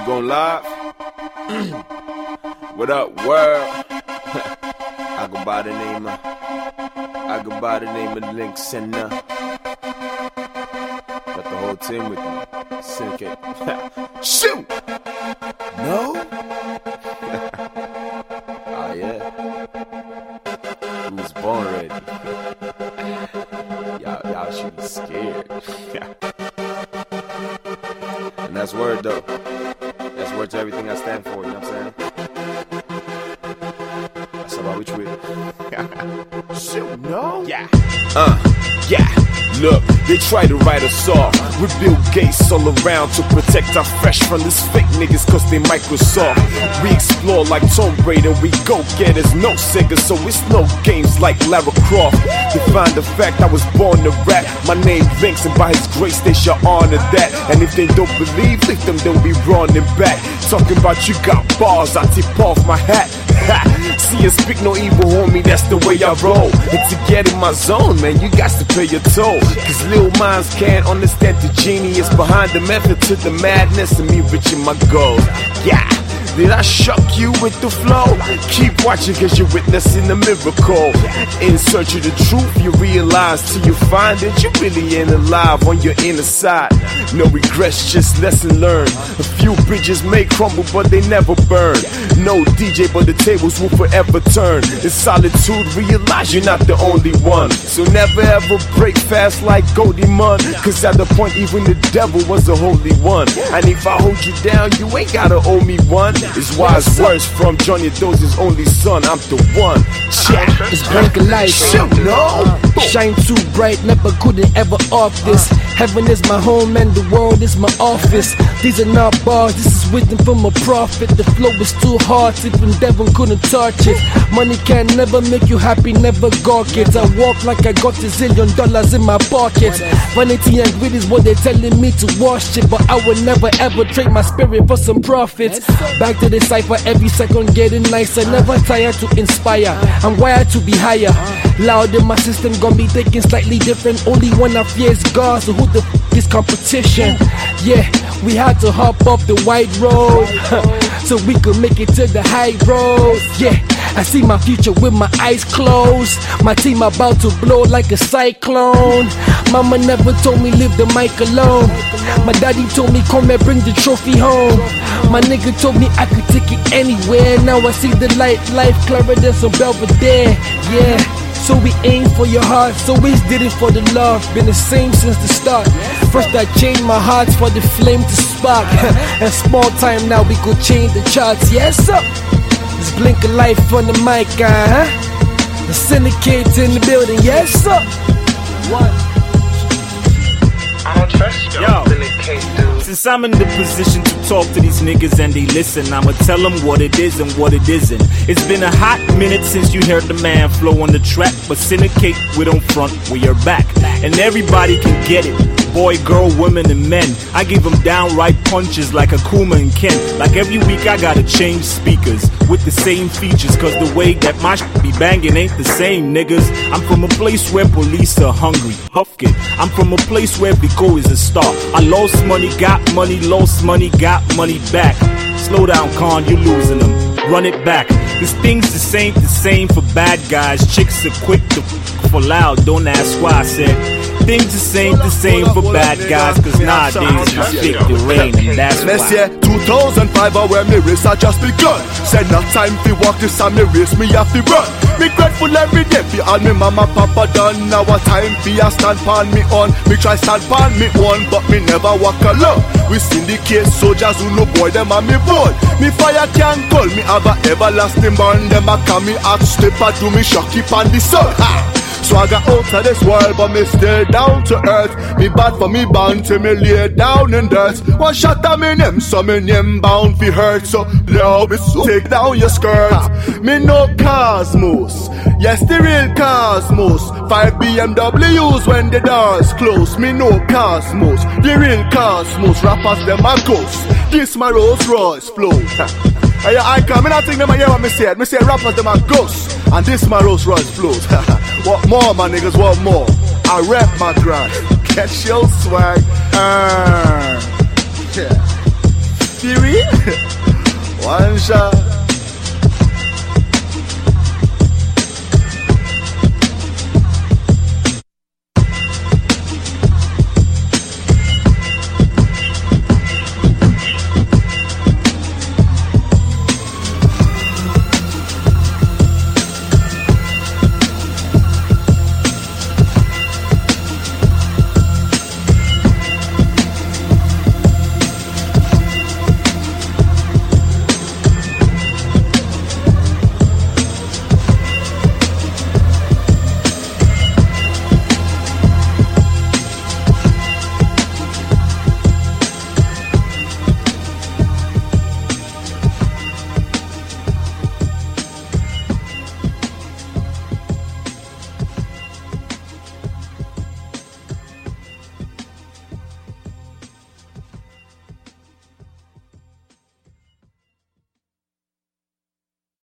We going live? What up, world? I go by the name of Link Sinner. Got the whole team with me. Syndicate. Shoot! No? Oh yeah. Who's born ready? Y'all should be scared. And that's word though. That's word to everything I stand for, you know what I'm saying? That's how we treat it. Shoot, no? Yeah. Yeah. Look, they try to write us off with Bill Gates all around to protect our fresh from these fake niggas cause they Microsoft. We explore like Tomb Raider, we go getters, no Sega, so it's no games like Lara Croft. Define the fact I was born to rap, my name Vince and by his grace they shall honor that. And if they don't believe, leave them, they'll be running back. Talking about you got bars, I tip off my hat. See and speak no evil, homie, that's the way I roll. And to get in my zone, man, you got to pay your toll. Cause little minds can't understand the genius behind the method to the madness of me reaching my goal. Yeah. Did I shock you with the flow? Keep watching cause you're witnessing a miracle. In search of the truth you realize till you find that you really ain't alive on your inner side. No regrets, just lesson learned. A few bridges may crumble but they never burn. No DJ but the tables will forever turn. In solitude realize you're not the only one. So never ever break fast like Goldie Munn. Cause at the point even the devil was a holy one. And if I hold you down you ain't gotta owe me one. It's wise words from Johnny Doze's only son. I'm the one. Check. It's Blink of Life. Shoot, no. Shine too bright, never couldn't ever off this. Heaven is my home and the world is my office. These are not bars, this is wisdom from a prophet. The flow is too hard, even devil couldn't touch it. Money can never make you happy, never gawk it. I walk like I got $1 zillion in my pocket. Vanity and greed is what they're telling me to wash it, but I will never ever trade my spirit for some profits. Back to the cypher, every second getting nicer. Never tired to inspire, I'm wired to be higher. Loud in my system, gonna be thinking slightly different. Only one I fear is God, so who the f is competition? Yeah, we had to hop off the white road so we could make it to the high road. Yeah, I see my future with my eyes closed. My team about to blow like a cyclone. Mama never told me leave the mic alone. My daddy told me come and bring the trophy home. My nigga told me I could take it anywhere. Now I see the light, life clearer than some Belvedere. Yeah, so we aim for your heart, so always did it for the love. Been the same since the start. First I changed my heart for the flame to spark. And small time now we could change the charts. Yes sir. It's Blink of Life on the mic, The Syndicate in the building. Yes sir. What? I don't trust y'all. Syndicate, dude. Since I'm in the position to talk to these niggas and they listen, I'ma tell them what it is and what it isn't. It's been a hot minute since you heard the man flow on the track, but Syndicate, we don't front, we are back. And everybody can get it, boy, girl, women and men. I give them downright punches like Akuma and Ken. Like every week I gotta change speakers with the same features, cause the way that my shit be banging ain't the same, niggas. I'm from a place where police are hungry, Huffkit. I'm from a place where Vico is a star. I lost money, got money, lost money, got money back. Slow down, Con, you losing them. Run it back. Cause things just ain't the same for bad guys. Chicks are quick to for loud, don't ask why. I said things just ain't the same for bad guys. Cause nowadays it's fake the rain and that's why. Next year, 2005 are where me race I just begun. Said not time to walk this time me race me have to run. Me grateful every day for all me mama papa done. Now a time for ya stand pan me on. Me try stand pan me one but me never walk alone. We syndicate soldiers who no boy them and me boy. Me fire can't call me have a everlasting bond. Them a come me act stepper do me shocky pan the sun. Ha! So I got out of this world but me stay down to earth. Me bad for me bound till me lay down in dirt. One shot at me name so me name bound fi hurt. So now me so take down your skirt. Me no Cosmos, yes the real Cosmos. 5 BMWs when the doors close. Me no Cosmos, the real Cosmos. Rappers them a ghost. This my Rolls Royce flow. Hey, I come, me not think them a hear what me said. Me say rappers them a ghosts. And this my Rolls Royce flows. What more, my niggas, what more? I rap my grind. Catch your swag. Yeah. Fury. One shot.